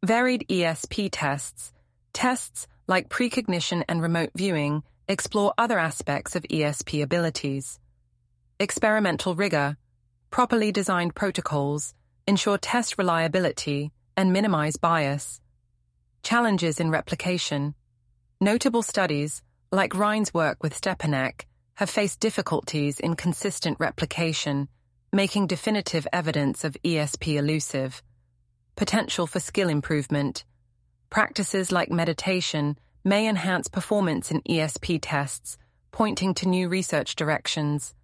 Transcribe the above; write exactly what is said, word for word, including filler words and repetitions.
Varied E S P tests, tests like precognition and remote viewing, explore other aspects of E S P abilities. Experimental rigor, properly designed protocols, ensure test reliability and minimize bias. Challenges in replication. Notable studies, like Rhine's work with Stepanek, have faced difficulties in consistent replication, making definitive evidence of E S P elusive. Potential for skill improvement. Practices like meditation may enhance performance in E S P tests, pointing to new research directions.